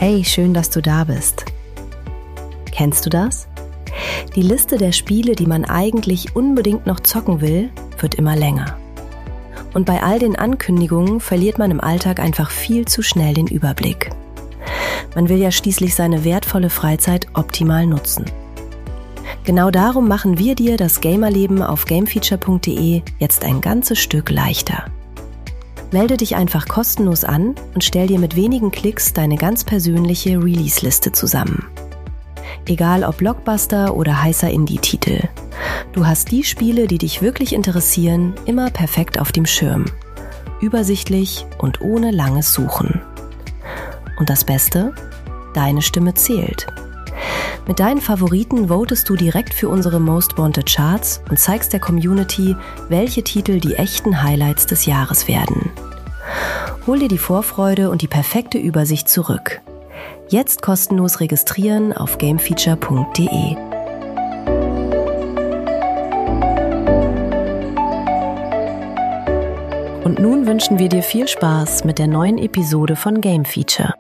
Hey, schön, dass du da bist. Kennst du das? Die Liste der Spiele, die man eigentlich unbedingt noch zocken will, wird immer länger. Und bei all den Ankündigungen verliert man im Alltag einfach viel zu schnell den Überblick. Man will ja schließlich seine wertvolle Freizeit optimal nutzen. Genau darum machen wir dir das Gamerleben auf gamefeature.de jetzt ein ganzes Stück leichter. Melde dich einfach kostenlos an und stell dir mit wenigen Klicks deine ganz persönliche Release-Liste zusammen. Egal ob Blockbuster oder heißer Indie-Titel. Du hast die Spiele, die dich wirklich interessieren, immer perfekt auf dem Schirm. Übersichtlich und ohne langes Suchen. Und das Beste? Deine Stimme zählt. Mit deinen Favoriten votest du direkt für unsere Most Wanted Charts und zeigst der Community, welche Titel die echten Highlights des Jahres werden. Hol dir die Vorfreude und die perfekte Übersicht zurück. Jetzt kostenlos registrieren auf gamefeature.de. Und nun wünschen wir dir viel Spaß mit der neuen Episode von Game Feature.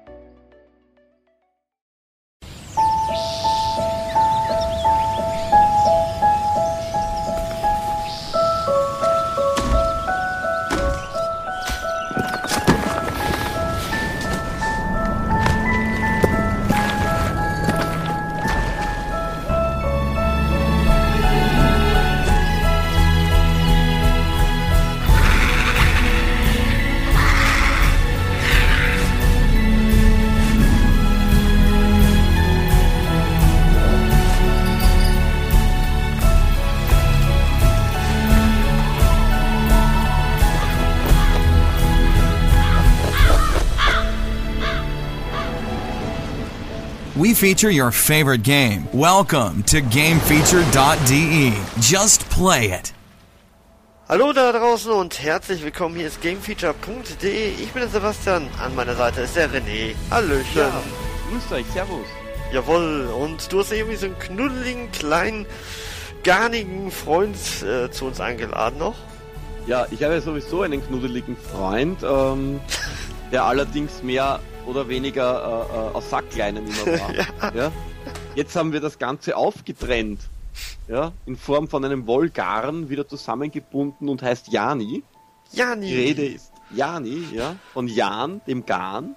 We feature your favorite game. Welcome to GameFeature.de. Just play it. Hallo da draußen und herzlich willkommen. Hier ist GameFeature.de. Ich bin der Sebastian. An meiner Seite ist der René. Hallöchen. Ja, grüßt euch, servus. Jawohl, und du hast irgendwie so einen knuddeligen, kleinen, garnigen Freund zu uns eingeladen noch. Ja, ich habe ja sowieso einen knuddeligen Freund, der allerdings mehr oder weniger aus Sackleinen immer war. Ja. Jetzt haben wir das Ganze aufgetrennt, ja, in Form von einem Wollgarn wieder zusammengebunden und heißt Jani. Jani. Die Rede ist Jani, ja, von Jan, dem Garn.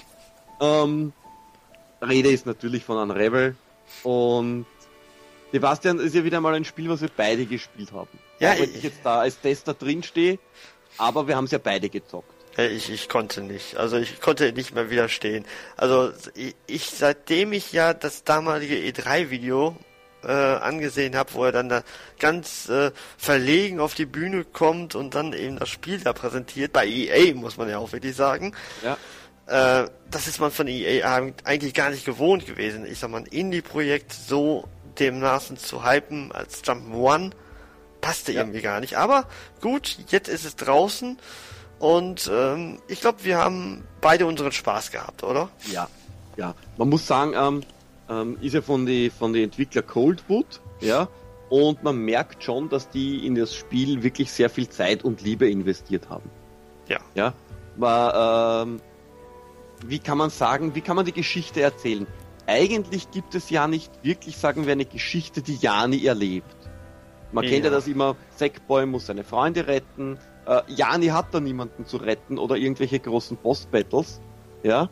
Rede ist natürlich von Unravel und Sebastian, ist ja wieder mal ein Spiel, was wir beide gespielt haben. Ja, auch wenn ich jetzt da als Tester drinstehe, aber wir haben es ja beide gezockt. Ich konnte nicht. Also ich konnte nicht mehr widerstehen. Also seitdem ich ja das damalige E3-Video angesehen habe, wo er dann da ganz verlegen auf die Bühne kommt und dann eben das Spiel da präsentiert, bei EA muss man ja auch wirklich sagen. Ja. Das ist man von EA eigentlich gar nicht gewohnt gewesen. Ich sag mal, ein Indie-Projekt so demmaßen zu hypen als Jump'n'One passte irgendwie gar nicht. Aber gut, jetzt ist es draußen. Und ich glaube, wir haben beide unseren Spaß gehabt, oder? Ja. Man muss sagen, ist ja von die Entwickler Coldwood, ja, und man merkt schon, dass die in das Spiel wirklich sehr viel Zeit und Liebe investiert haben. Ja. Aber wie kann man sagen, wie kann man die Geschichte erzählen? Eigentlich gibt es ja nicht wirklich, sagen wir, eine Geschichte, die Jani erlebt. Man kennt ja das immer, Sackboy muss seine Freunde retten. Jani hat da niemanden zu retten oder irgendwelche großen Boss-Battles. Ja?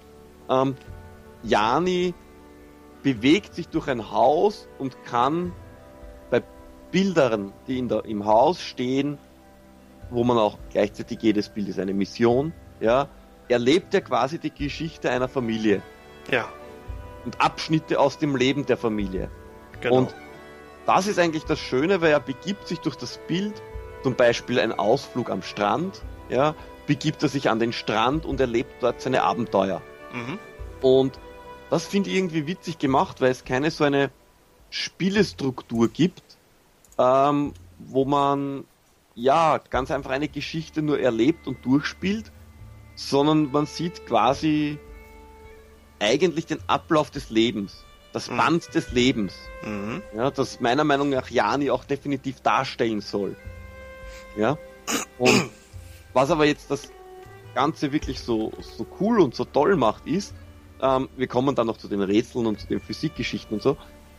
Jani bewegt sich durch ein Haus und kann bei Bildern, die im Haus stehen, wo man auch gleichzeitig jedes Bild ist eine Mission, ja, erlebt er quasi die Geschichte einer Familie. Ja. Und Abschnitte aus dem Leben der Familie. Genau. Und das ist eigentlich das Schöne, weil er begibt sich durch das Bild, zum Beispiel ein Ausflug am Strand, ja, begibt er sich an den Strand und erlebt dort seine Abenteuer. Mhm. Und das finde ich irgendwie witzig gemacht, weil es keine so eine Spielestruktur gibt, wo man ja ganz einfach eine Geschichte nur erlebt und durchspielt, sondern man sieht quasi eigentlich den Ablauf des Lebens, das Band des Lebens, ja, das meiner Meinung nach Jani auch definitiv darstellen soll. Ja, und was aber jetzt das Ganze wirklich so cool und so toll macht, ist, wir kommen dann noch zu den Rätseln und zu den Physikgeschichten und so,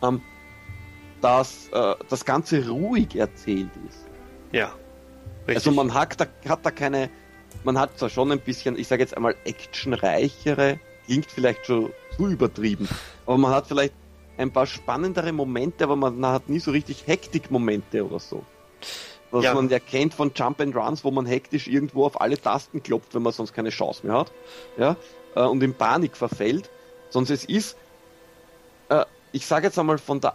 dass das Ganze ruhig erzählt ist. Ja. Richtig. Also man hat da keine, man hat zwar schon ein bisschen, ich sage jetzt einmal actionreichere, klingt vielleicht schon zu übertrieben, aber man hat vielleicht ein paar spannendere Momente, aber man hat nie so richtig Hektikmomente oder so. Was man ja kennt von Jump and Runs, wo man hektisch irgendwo auf alle Tasten klopft, wenn man sonst keine Chance mehr hat, ja, und in Panik verfällt. Sonst es ist, ich sage jetzt einmal von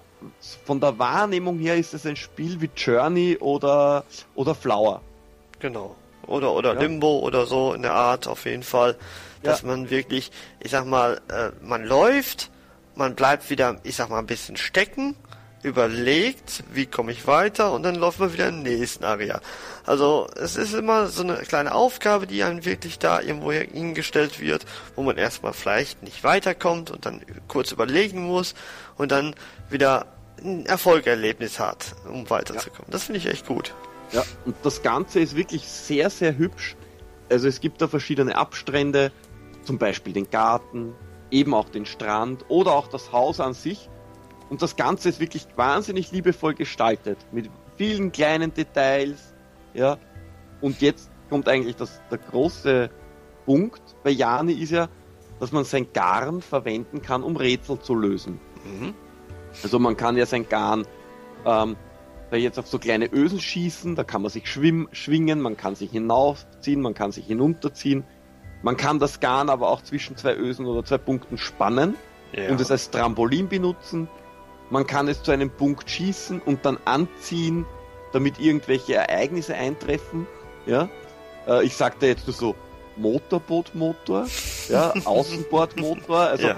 der Wahrnehmung her ist es ein Spiel wie Journey oder Flower. Genau. Oder Limbo oder so in der Art auf jeden Fall, dass man wirklich, ich sag mal, man läuft, man bleibt wieder, ich sag mal, ein bisschen stecken, überlegt, wie komme ich weiter und dann läuft man wieder im nächsten Area. Also es ist immer so eine kleine Aufgabe, die einem wirklich da irgendwo hingestellt wird, wo man erstmal vielleicht nicht weiterkommt und dann kurz überlegen muss und dann wieder ein Erfolgserlebnis hat, um weiterzukommen. Das finde ich echt gut. Ja, und das Ganze ist wirklich sehr, sehr hübsch. Also es gibt da verschiedene Abstrände, zum Beispiel den Garten, eben auch den Strand oder auch das Haus an sich. Und das Ganze ist wirklich wahnsinnig liebevoll gestaltet, mit vielen kleinen Details, ja. Und jetzt kommt eigentlich der große Punkt bei Jani ist ja, dass man sein Garn verwenden kann, um Rätsel zu lösen. Mhm. Also man kann ja sein Garn da jetzt auf so kleine Ösen schießen, da kann man sich schwingen, man kann sich hinaufziehen, man kann sich hinunterziehen. Man kann das Garn aber auch zwischen zwei Ösen oder zwei Punkten spannen und es als Trampolin benutzen. Man kann es zu einem Punkt schießen und dann anziehen, damit irgendwelche Ereignisse eintreffen. Ja? Ich sagte jetzt nur so Motorbootmotor, ja, Außenbordmotor, also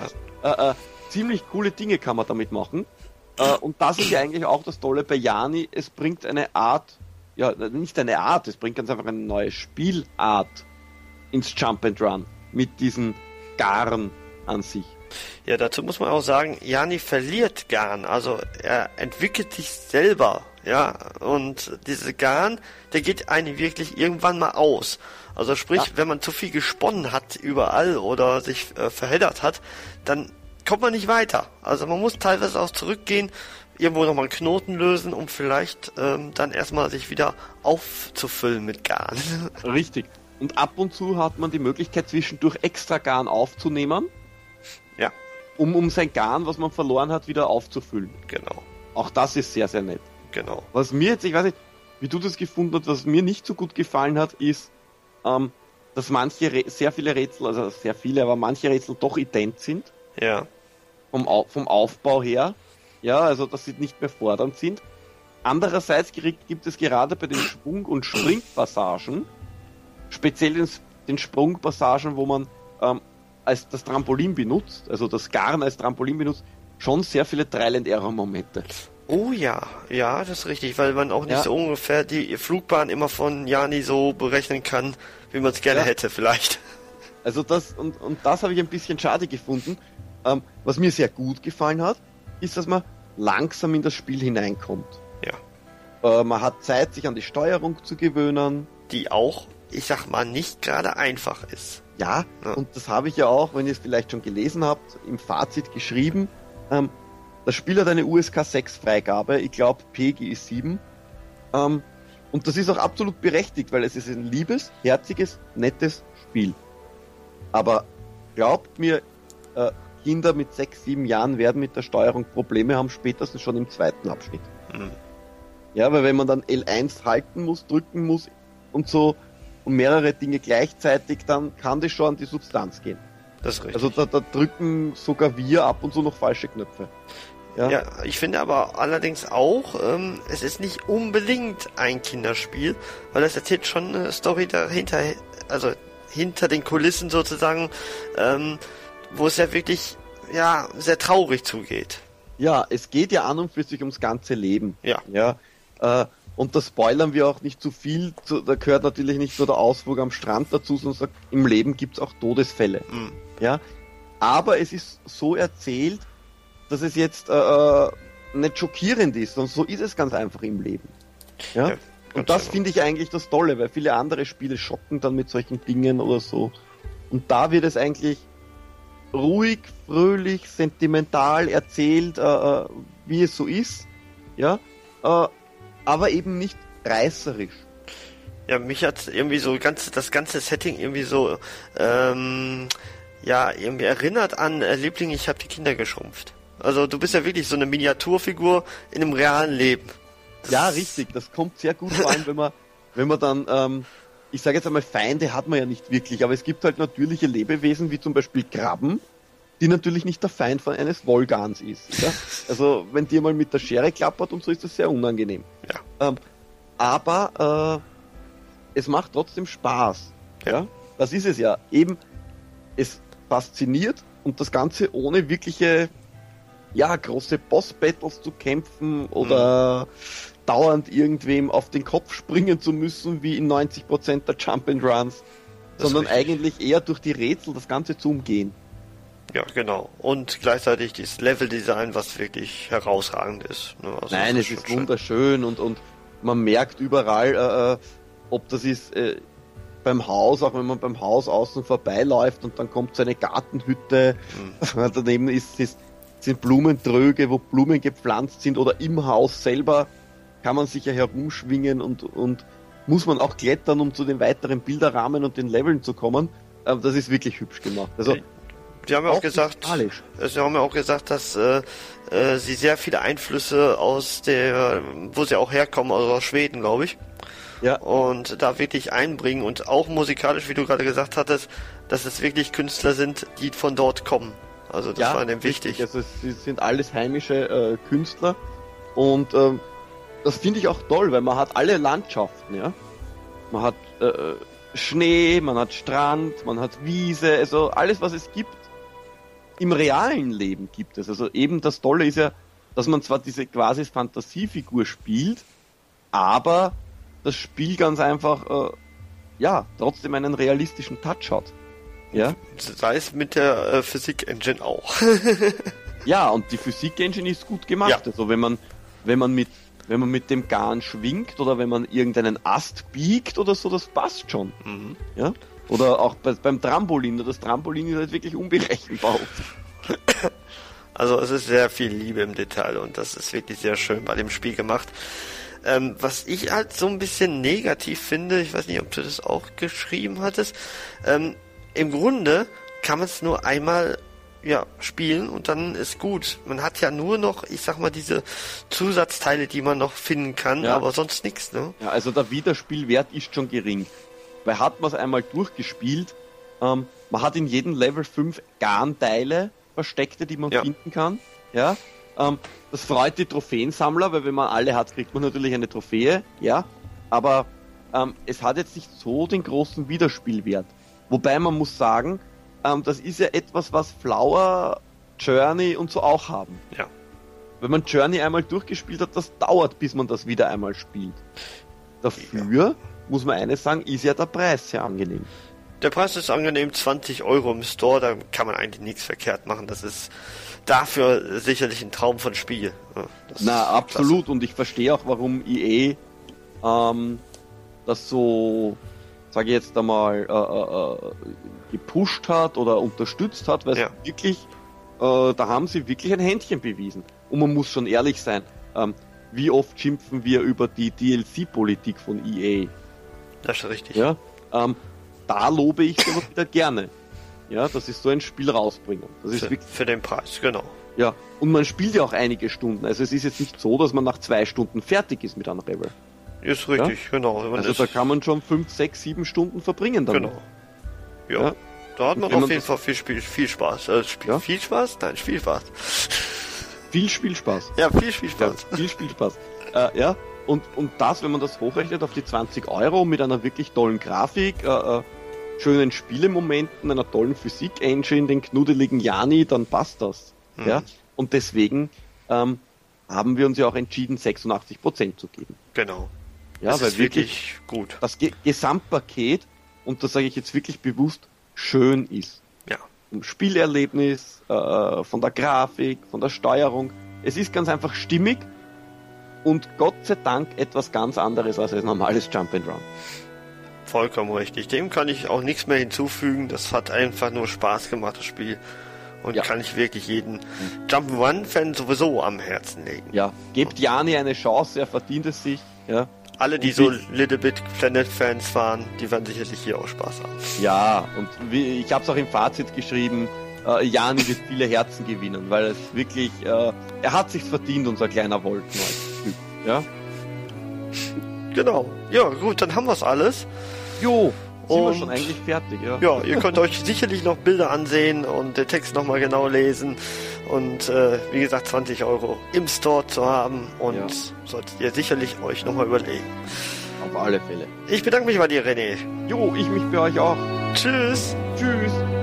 ziemlich coole Dinge kann man damit machen. Und das ist ja eigentlich auch das Tolle bei Jani, es bringt eine Art, ja, nicht eine Art, es bringt ganz einfach eine neue Spielart ins Jump and Run mit diesen Garn an sich. Ja, dazu muss man auch sagen, Jani verliert Garn, also er entwickelt sich selber, ja, und diese Garn, der geht einem wirklich irgendwann mal aus. Also sprich, wenn man zu viel gesponnen hat überall oder sich verheddert hat, dann kommt man nicht weiter. Also man muss teilweise auch zurückgehen, irgendwo nochmal einen Knoten lösen, um vielleicht dann erstmal sich wieder aufzufüllen mit Garn. Richtig. Und ab und zu hat man die Möglichkeit, zwischendurch extra Garn aufzunehmen. Ja. Um sein Garn, was man verloren hat, wieder aufzufüllen. Genau. Auch das ist sehr, sehr nett. Genau. Was mir jetzt, ich weiß nicht, wie du das gefunden hast, was mir nicht so gut gefallen hat, ist, dass sehr viele Rätsel, also sehr viele, aber manche Rätsel doch ident sind. Ja. Vom Aufbau her. Ja, also dass sie nicht mehr fordernd sind. Andererseits gibt es gerade bei den Sprung- und Springpassagen, speziell den Sprungpassagen, wo man als das Trampolin benutzt, also das Garn als Trampolin benutzt, schon sehr viele Trial-and-Error-Momente. Oh ja, das ist richtig, weil man auch nicht so ungefähr die Flugbahn immer von Jani so berechnen kann, wie man es gerne hätte vielleicht. Also das und das habe ich ein bisschen schade gefunden. Was mir sehr gut gefallen hat, ist, dass man langsam in das Spiel hineinkommt. Ja. Man hat Zeit, sich an die Steuerung zu gewöhnen. Die auch, ich sag mal, nicht gerade einfach ist. Ja, und das habe ich ja auch, wenn ihr es vielleicht schon gelesen habt, im Fazit geschrieben. Das Spiel hat eine USK 6 Freigabe, ich glaube PEGI ist 7. Und das ist auch absolut berechtigt, weil es ist ein liebes, herziges, nettes Spiel. Aber glaubt mir, Kinder mit 6, 7 Jahren werden mit der Steuerung Probleme haben, spätestens schon im zweiten Abschnitt. Mhm. Ja, weil wenn man dann L1 halten muss, drücken muss und so und mehrere Dinge gleichzeitig, dann kann das schon an die Substanz gehen. Das ist richtig. Also da drücken sogar wir ab und zu noch falsche Knöpfe. Ja, ich finde aber allerdings auch, es ist nicht unbedingt ein Kinderspiel, weil es erzählt schon eine Story dahinter, also hinter den Kulissen sozusagen, wo es ja wirklich sehr traurig zugeht. Ja, es geht ja an und für sich ums ganze Leben. Ja. Und da spoilern wir auch nicht zu viel, da gehört natürlich nicht nur der Ausflug am Strand dazu, sondern im Leben gibt es auch Todesfälle. Mhm. Ja, aber es ist so erzählt, dass es jetzt nicht schockierend ist, sondern so ist es ganz einfach im Leben. Ja? Und das finde ich eigentlich das Tolle, weil viele andere Spiele schocken dann mit solchen Dingen oder so. Und da wird es eigentlich ruhig, fröhlich, sentimental erzählt, wie es so ist, ja, aber eben nicht reißerisch. Ja, mich hat irgendwie so das ganze Setting irgendwie so, irgendwie erinnert an Liebling, ich habe die Kinder geschrumpft. Also du bist ja wirklich so eine Miniaturfigur in einem realen Leben. Ja, richtig, das kommt sehr gut vor allem, wenn man dann, ich sage jetzt einmal, Feinde hat man ja nicht wirklich, aber es gibt halt natürliche Lebewesen, wie zum Beispiel Krabben, die natürlich nicht der Feind von eines Wollgarns ist. Ja? Also wenn die mal mit der Schere klappert und so, ist das sehr unangenehm. Ja. Aber es macht trotzdem Spaß. Ja? Das ist es ja. Eben, es fasziniert und das Ganze ohne wirkliche, große Boss-Battles zu kämpfen oder dauernd irgendwem auf den Kopf springen zu müssen, wie in 90% der Jump-and-Runs, sondern eigentlich eher durch die Rätsel das Ganze zu umgehen. Ja, genau. Und gleichzeitig das Level-Design, was wirklich herausragend ist. Ne? Also nein, es ist wunderschön und man merkt überall, ob das ist beim Haus, auch wenn man beim Haus außen vorbeiläuft und dann kommt so eine Gartenhütte, daneben sind Blumentröge, wo Blumen gepflanzt sind, oder im Haus selber kann man sich ja herumschwingen und muss man auch klettern, um zu den weiteren Bilderrahmen und den Leveln zu kommen. Das ist wirklich hübsch gemacht. Also Sie haben ja auch gesagt, dass sie sehr viele Einflüsse wo sie auch herkommen, also aus Schweden, glaube ich. Ja. Und da wirklich einbringen und auch musikalisch, wie du gerade gesagt hattest, dass es wirklich Künstler sind, die von dort kommen. Also das war dem wichtig. Also es sind alles heimische Künstler und das finde ich auch toll, weil man hat alle Landschaften, ja. Man hat Schnee, man hat Strand, man hat Wiese, also alles, was es gibt, im realen Leben gibt es. Also eben das Tolle ist ja, dass man zwar diese quasi Fantasiefigur spielt, aber das Spiel ganz einfach, trotzdem einen realistischen Touch hat. Ja? Sei es mit der Physik-Engine auch. Ja, und die Physik-Engine ist gut gemacht. Ja. Also wenn man mit dem Garn schwingt oder wenn man irgendeinen Ast biegt oder so, das passt schon. Mhm. Ja? Oder auch beim Trampolin. Das Trampolin ist halt wirklich unberechenbar. Also es ist sehr viel Liebe im Detail und das ist wirklich sehr schön bei dem Spiel gemacht. Was ich halt so ein bisschen negativ finde, ich weiß nicht, ob du das auch geschrieben hattest, im Grunde kann man es nur einmal spielen und dann ist gut. Man hat ja nur noch, ich sag mal, diese Zusatzteile, die man noch finden kann, aber sonst nichts, ne? Ja, also der Wiederspielwert ist schon gering. Weil hat man es einmal durchgespielt, man hat in jedem Level 5 Garnteile, versteckte, die man finden kann. Ja, das freut die Trophäensammler, weil wenn man alle hat, kriegt man natürlich eine Trophäe. Ja, aber es hat jetzt nicht so den großen Wiederspielwert. Wobei man muss sagen, das ist ja etwas, was Flower, Journey und so auch haben. Ja. Wenn man Journey einmal durchgespielt hat, das dauert, bis man das wieder einmal spielt. Dafür muss man eines sagen, ist ja der Preis sehr angenehm. Der Preis ist angenehm, 20 € im Store, da kann man eigentlich nichts verkehrt machen. Das ist dafür sicherlich ein Traum von Spiel. Ja, absolut. Klasse. Und ich verstehe auch, warum EA das so, sage ich jetzt einmal, gepusht hat oder unterstützt hat, weil es wirklich, da haben sie wirklich ein Händchen bewiesen. Und man muss schon ehrlich sein, wie oft schimpfen wir über die DLC-Politik von EA? Das ist richtig. Ja, da lobe ich sowas wieder gerne. Ja, dass sie so ein Spiel rausbringen. Das ist für den Preis, genau. Ja, und man spielt ja auch einige Stunden. Also es ist jetzt nicht so, dass man nach 2 Stunden fertig ist mit einem Level. Ist richtig, genau. Also da kann man schon 5, 6, 7 Stunden verbringen dann. Genau. Ja. Da hat man auf jeden Fall viel Spaß. Viel Spaß? Nein, Spielspaß. Viel Spielspaß. Ja, viel Spielspaß. Ja, viel Spielspaß. Und das, wenn man das hochrechnet auf die 20 € mit einer wirklich tollen Grafik, schönen Spielemomenten, einer tollen Physik-Engine, den knuddeligen Jani, dann passt das. Mhm. Ja? Und deswegen haben wir uns ja auch entschieden, 86% zu geben. Genau. Ja, das weil ist wirklich gut. Das Gesamtpaket, und das sage ich jetzt wirklich bewusst, schön ist. Ja. Vom Spielerlebnis, von der Grafik, von der Steuerung. Es ist ganz einfach stimmig und Gott sei Dank etwas ganz anderes als ein normales Jump-and-Run. Vollkommen richtig. Dem kann ich auch nichts mehr hinzufügen. Das hat einfach nur Spaß gemacht, das Spiel. und kann ich wirklich jeden Jump'n'Run-Fan sowieso am Herzen legen. Ja, gebt Jani eine Chance, er verdient es sich. Ja. Alle, die so Little Bit Planet-Fans waren, die werden sicherlich hier auch Spaß haben. Ja, und ich habe es auch im Fazit geschrieben, Jani wird viele Herzen gewinnen, weil es wirklich, er hat sich's verdient, unser kleiner Wolkentyp. Ja? Genau. Ja, gut, dann haben wir's alles. Jo, sind wir schon eigentlich fertig, ja. Ja, ihr könnt euch sicherlich noch Bilder ansehen und den Text nochmal genau lesen. Und wie gesagt, 20 € im Store zu haben und solltet ihr sicherlich euch nochmal überlegen. Auf alle Fälle. Ich bedanke mich bei dir, René. Jo, ich mich bei euch auch. Tschüss. Tschüss.